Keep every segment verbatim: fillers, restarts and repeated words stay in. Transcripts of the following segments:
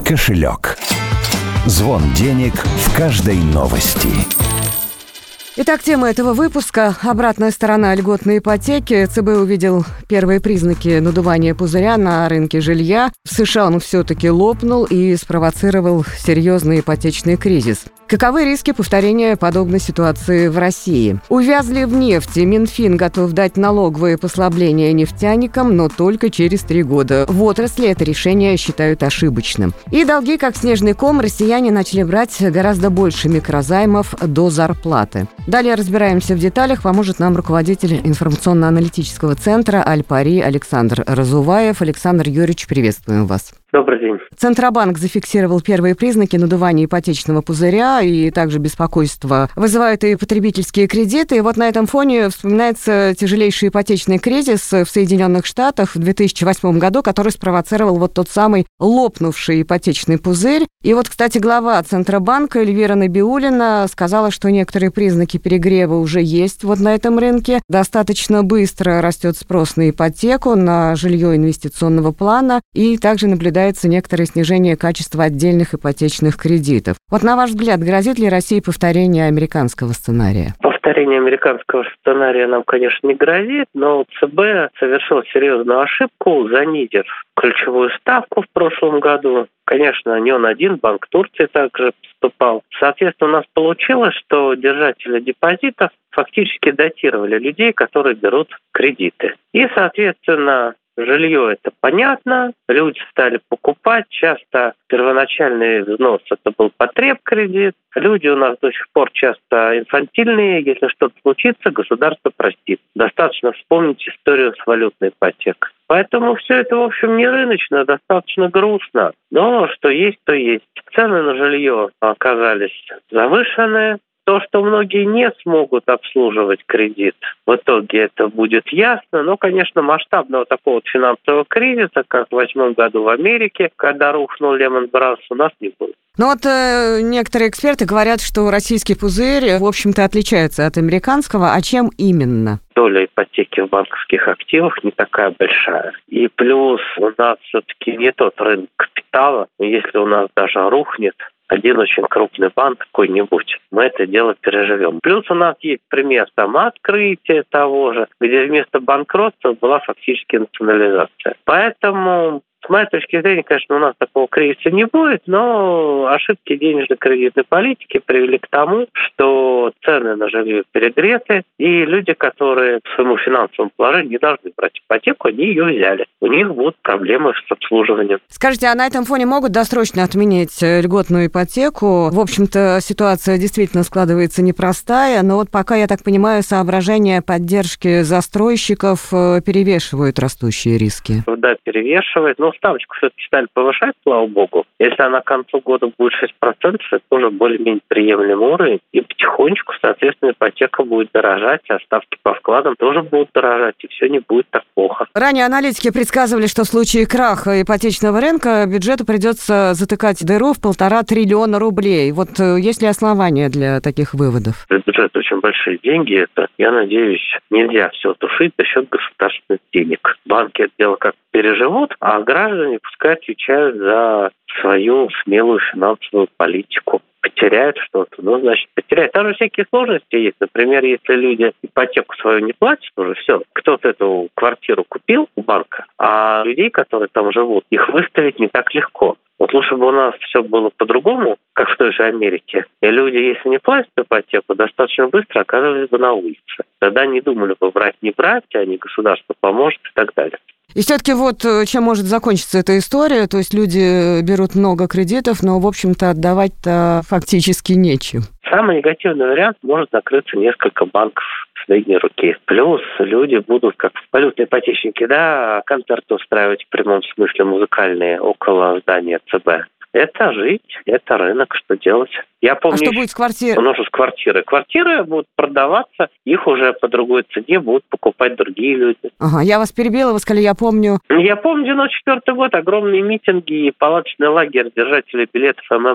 кошелек. Звон денег в каждой новости. Итак, тема этого выпуска – обратная сторона льготной ипотеки. ЦБ увидел первые признаки надувания пузыря на рынке жилья. В США он все-таки лопнул и спровоцировал серьезный ипотечный кризис. Каковы риски повторения подобной ситуации в России? Увязли в нефти. Минфин готов дать налоговые послабления нефтяникам, но только через три года. В отрасли это решение считают ошибочным. И долги, как снежный ком, россияне начали брать гораздо больше микрозаймов до зарплаты. Далее разбираемся в деталях. Поможет нам руководитель информационно-аналитического центра «Аль-Пари» Александр Разуваев. Александр Юрьевич, приветствуем вас. Добрый день. Центробанк зафиксировал первые признаки надувания ипотечного пузыря, и также беспокойство вызывают и потребительские кредиты. И вот на этом фоне вспоминается тяжелейший ипотечный кризис в Соединенных Штатах в две тысячи восьмом году, который спровоцировал вот тот самый лопнувший ипотечный пузырь. И вот, кстати, глава Центробанка Эльвира Набиуллина сказала, что некоторые признаки перегрева уже есть вот на этом рынке. Достаточно быстро растет спрос на ипотеку, на жилье инвестиционного плана, и также наблюдается некоторое снижение качества отдельных ипотечных кредитов. Вот на ваш взгляд, грозит ли России повторение американского сценария? Повторение американского сценария нам, конечно, не грозит, но ЦБ совершил серьезную ошибку, занизив ключевую ставку в прошлом году. Конечно, не он один, Банк Турции также поступал. Соответственно, у нас получилось, что держатели депозитов фактически датировали людей, которые берут кредиты. И, соответственно, жилье — это понятно, люди стали покупать, часто первоначальный взнос — это был потребкредит. Люди у нас до сих пор часто инфантильные, если что-то случится, государство простит. Достаточно вспомнить историю с валютной ипотекой. Поэтому все это, в общем, не рыночно, достаточно грустно. Но что есть, то есть. Цены на жилье оказались завышенные. То, что многие не смогут обслуживать кредит, в итоге это будет ясно. Но, конечно, масштабного такого вот финансового кризиса, как в восьмом году в Америке, когда рухнул Лемон Бразерс, у нас не будет. Ну вот э, некоторые эксперты говорят, что российский пузырь, в общем-то, отличается от американского. А чем именно? Доля ипотеки в банковских активах не такая большая. И плюс у нас все-таки не тот рынок капитала. Если у нас даже рухнет один очень крупный банк какой-нибудь, мы это дело переживем. Плюс у нас есть пример там открытия того же, где вместо банкротства была фактически национализация. Поэтому, с моей точки зрения, конечно, у нас такого кризиса не будет, но ошибки денежно-кредитной политики привели к тому, что цены на жилье перегреты, и люди, которые по своему финансовому положению не должны брать ипотеку, они ее взяли. У них будут проблемы с обслуживанием. Скажите, а на этом фоне могут досрочно отменить льготную ипотеку? В общем-то, ситуация действительно складывается непростая, но вот пока, я так понимаю, соображения поддержки застройщиков перевешивают растущие риски. Да, перевешивает, но ставочку все-таки стали повышать, слава богу. Если она к концу года будет шесть процентов, это уже более-менее приемлемый уровень. И потихонечку, соответственно, ипотека будет дорожать, а ставки по вкладам тоже будут дорожать, и все не будет так плохо. Ранее аналитики предсказывали, что в случае краха ипотечного рынка бюджету придется затыкать дыру в полтора триллиона рублей. Вот есть ли основания для таких выводов? Бюджет очень большие деньги. Это, я надеюсь, нельзя все тушить за счет государственных денег. Банки это дело как переживут, а граждане пускай отвечают за свою смелую финансовую политику. Потеряют что-то, ну, значит, потеряют. Там же всякие сложности есть. Например, если люди ипотеку свою не платят, уже все, кто-то эту квартиру купил у банка, а людей, которые там живут, их выставить не так легко. Вот лучше бы у нас все было по-другому, как в той же Америке. И люди, если не платят ипотеку, достаточно быстро оказывались бы на улице. Тогда не думали бы брать, не брать, а не государство поможет и так далее. И все-таки вот чем может закончиться эта история, то есть люди берут много кредитов, но, в общем-то, отдавать-то фактически нечем. Самый негативный вариант — может закрыться несколько банков в средней руке. Плюс люди будут, как валютные ипотечники, да, концерты устраивать в прямом смысле музыкальные около здания ЦБ. Это жить, это рынок, что делать. Я помню, а что будет с квартирой? Ну, что с квартирой? Квартиры будут продаваться, их уже по другой цене будут покупать другие люди. Ага, я вас перебила, вы сказали, я помню. Я помню девяносто четвёртый год, огромные митинги и палаточный лагерь держателей билетов МММ.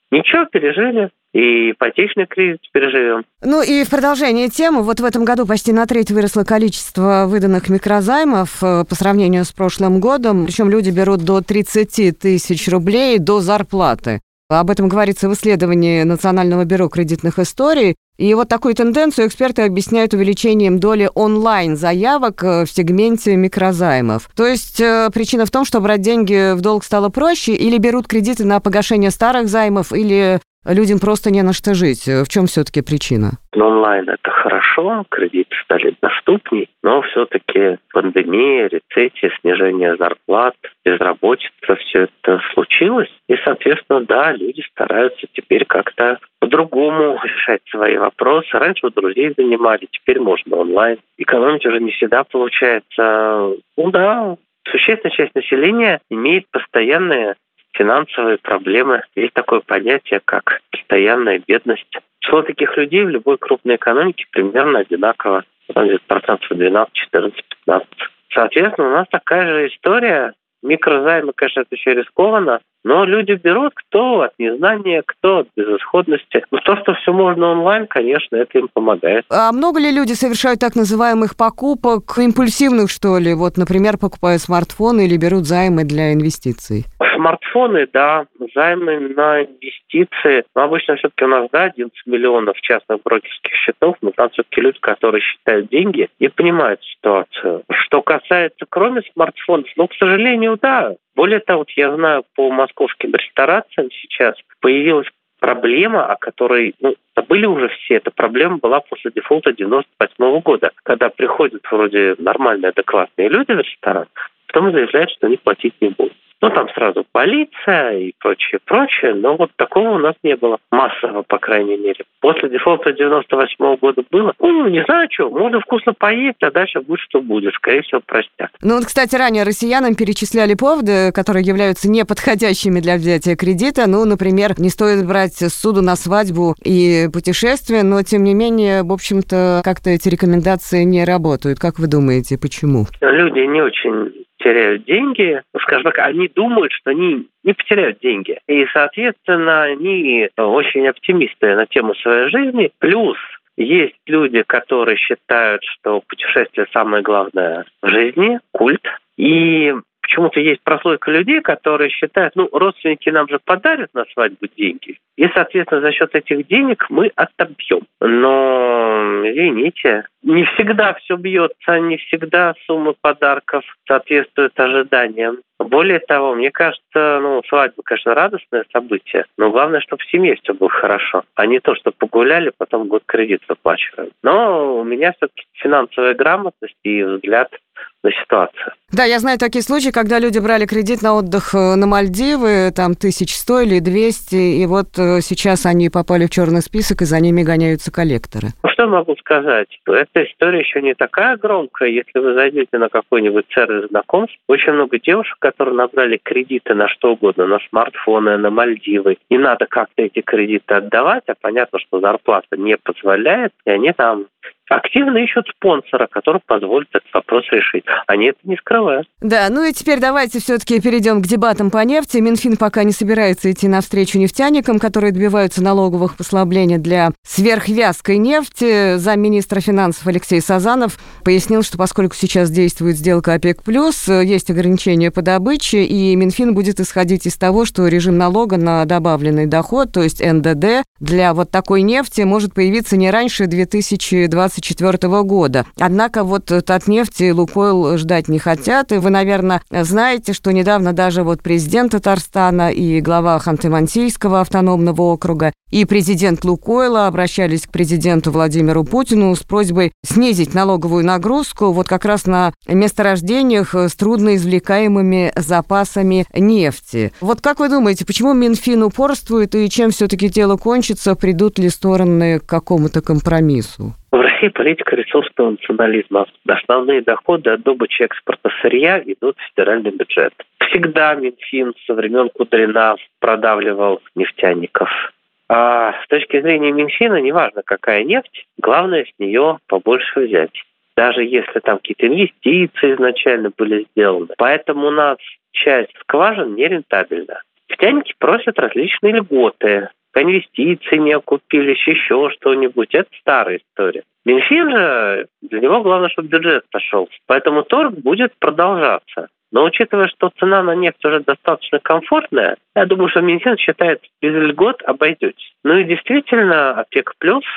Ничего, пережили. И ипотечный кризис переживем. Ну и в продолжение темы, вот в этом году почти на треть выросло количество выданных микрозаймов по сравнению с прошлым годом. Причем люди берут до тридцать тысяч рублей до зарплаты. Об этом говорится в исследовании Национального бюро кредитных историй. И вот такую тенденцию эксперты объясняют увеличением доли онлайн-заявок в сегменте микрозаймов. То есть э, причина в том, что брать деньги в долг стало проще, или берут кредиты на погашение старых займов, или людям просто не на что жить. В чем все-таки причина? Онлайн – это хорошо, кредиты стали доступней, но все-таки пандемия, рецессия, снижение зарплат, безработица, все это случилось. И, соответственно, да, люди стараются теперь как-то по-другому решать свои вопросы. Раньше у друзей занимали, теперь можно онлайн. Экономить уже не всегда получается. Ну да, существенная часть населения имеет постоянные финансовые проблемы. Есть такое понятие, как постоянная бедность. Число таких людей в любой крупной экономике примерно одинаково. Там где-то процентов двенадцать, четырнадцать, пятнадцать. Соответственно, у нас такая же история. Микрозаймы, конечно, это еще рискованно, но люди берут кто от незнания, кто от безысходности. Но то, что все можно онлайн, конечно, это им помогает. А много ли люди совершают так называемых покупок, импульсивных, что ли? Вот, например, покупают смартфоны или берут займы для инвестиций? Смартфоны, да, займы на инвестиции. Но обычно все-таки у нас, да, одиннадцать миллионов частных брокерских счетов, но там все-таки люди, которые считают деньги и понимают ситуацию. Что касается, кроме смартфонов, ну, к сожалению, да. Более того, вот я знаю, по московским ресторациям сейчас появилась проблема, о которой, ну, забыли уже все. Эта проблема была после дефолта девяносто восьмого года, когда приходят вроде нормальные, адекватные люди в ресторан, потом заявляют, что они платить не будут. Ну, там сразу полиция и прочее, прочее, но вот такого у нас не было. Массово, по крайней мере. После дефолта девяносто восьмого года было. Ну, не знаю, что, можно вкусно поесть, а дальше будет, что будет. Скорее всего, простят. Ну, вот, кстати, ранее россиянам перечисляли поводы, которые являются неподходящими для взятия кредита. Ну, например, не стоит брать ссуду на свадьбу и путешествия, но, тем не менее, в общем-то, как-то эти рекомендации не работают. Как вы думаете, почему? Люди не очень теряют деньги, скажем так, они думают, что они не потеряют деньги. И, соответственно, они очень оптимисты на тему своей жизни. Плюс есть люди, которые считают, что путешествие самое главное в жизни, культ. И почему-то есть прослойка людей, которые считают, ну, родственники нам же подарят на свадьбу деньги, и, соответственно, за счет этих денег мы отобьем. Но, извините, не всегда все бьется, не всегда суммы подарков соответствуют ожиданиям. Более того, мне кажется, ну, свадьба, конечно, радостное событие, но главное, чтобы в семье все было хорошо, а не то, что погуляли, потом год кредит выплачиваем. Но у меня все-таки финансовая грамотность и взгляд на ситуацию. Да, я знаю такие случаи, когда люди брали кредит на отдых на Мальдивы, там тысяч сто или двести, и вот сейчас они попали в черный список, и за ними гоняются коллекторы. Ну, что могу сказать? Эта история еще не такая громкая. Если вы зайдете на какой-нибудь сервис знакомств, очень много девушек, которые набрали кредиты на что угодно, на смартфоны, на Мальдивы. Не надо как-то эти кредиты отдавать, а понятно, что зарплата не позволяет, и они там активно ищут спонсора, который позволит этот вопрос решить. Они это не скрывают. Да, ну и теперь давайте все-таки перейдем к дебатам по нефти. Минфин пока не собирается идти навстречу нефтяникам, которые добиваются налоговых послаблений для сверхвязкой нефти. Замминистра финансов Алексей Сазанов пояснил, что поскольку сейчас действует сделка ОПЕК+, есть ограничения по добыче, и Минфин будет исходить из того, что режим налога на добавленный доход, то есть эн дэ дэ, для вот такой нефти может появиться не раньше две тысячи двадцать четвёртого года. Однако вот от нефти Лукойл ждать не хотят. И вы, наверное, знаете, что недавно даже вот президент Татарстана и глава Ханты-Мансийского автономного округа и президент Лукойла обращались к президенту Владимиру Путину с просьбой снизить налоговую нагрузку вот как раз на месторождениях с трудноизвлекаемыми запасами нефти. Вот как вы думаете, почему Минфин упорствует и чем все-таки дело кончится? Придут ли стороны к какому-то компромиссу? В России политика ресурсного национализма. Основные доходы от добычи экспорта сырья идут в федеральный бюджет. Всегда Минфин со времен Кудрина продавливал нефтяников. А с точки зрения Минфина, неважно какая нефть, главное с нее побольше взять. Даже если там какие-то инвестиции изначально были сделаны. Поэтому у нас часть скважин нерентабельна. Нефтяники просят различные льготы. инвестиции не окупились, еще что-нибудь. Это старая история. Минфин же, для него главное, чтобы бюджет сошел. Поэтому торг будет продолжаться. Но учитывая, что цена на нефть уже достаточно комфортная, я думаю, что Минфин считает, без льгот обойдетесь. Ну и действительно, ОПЕК+,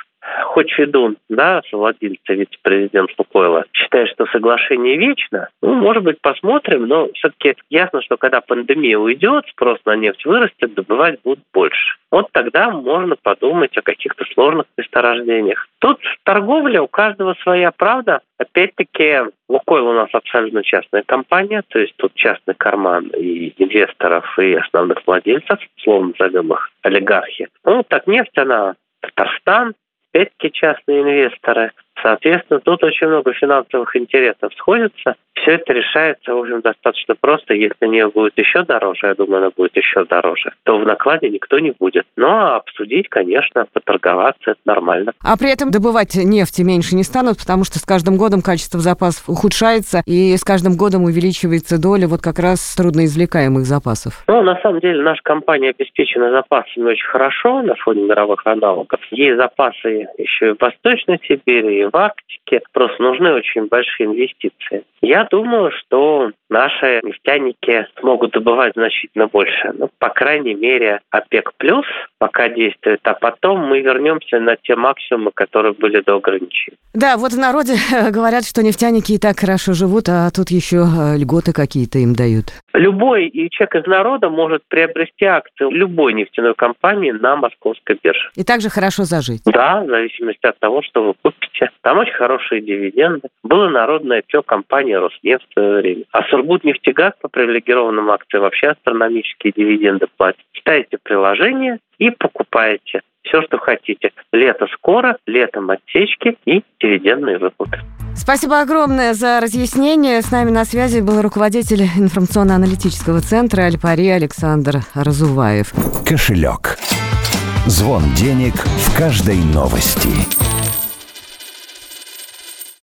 хоть Федун, да, совладелец, вице-президент Лукойла, считает, что соглашение вечно. Ну, может быть, посмотрим, но все-таки ясно, что когда пандемия уйдет, спрос на нефть вырастет, добывать будут больше. Вот тогда можно подумать о каких-то сложных месторождениях. Тут в торговле у каждого своя правда. Опять-таки, Лукойл у нас абсолютно частная компания, то есть тут частный карман и инвесторов, и основных владельцев, словно назовем их олигархи. Ну, так нефть, она Татарстан, опять-таки частные инвесторы. Соответственно, тут очень много финансовых интересов сходится. Все это решается, в общем, достаточно просто. Если нефть будет еще дороже, я думаю, она будет еще дороже, то в накладе никто не будет. Но обсудить, конечно, поторговаться, это нормально. А при этом добывать нефти меньше не станут, потому что с каждым годом качество запасов ухудшается, и с каждым годом увеличивается доля вот как раз трудноизвлекаемых запасов. Ну, на самом деле, наша компания обеспечена запасами очень хорошо на фоне мировых аналогов. Есть запасы еще и в Восточной Сибири, и в Арктике. Просто нужны очень большие инвестиции. Я думаю, что наши нефтяники смогут добывать значительно больше. Ну, по крайней мере, ОПЕК+, пока действует, а потом мы вернемся на те максимумы, которые были до ограничений. Да, вот в народе говорят, что нефтяники и так хорошо живут, а тут еще льготы какие-то им дают. Любой человек из народа может приобрести акции любой нефтяной компании на московской бирже. И также хорошо зажить. Да, в зависимости от того, что вы купите. Там очень хорошие дивиденды. Было народное ай пи о компании Роснефть в свое время. А Сургутнефтегаз по привилегированным акциям вообще астрономические дивиденды платит. Читаете приложение и покупаете все, что хотите. Лето скоро, летом отсечки и дивидендные выплаты. Спасибо огромное за разъяснение. С нами на связи был руководитель информационно-аналитического центра «Альпари» Александр Разуваев. Кошелек. Звон денег в каждой новости.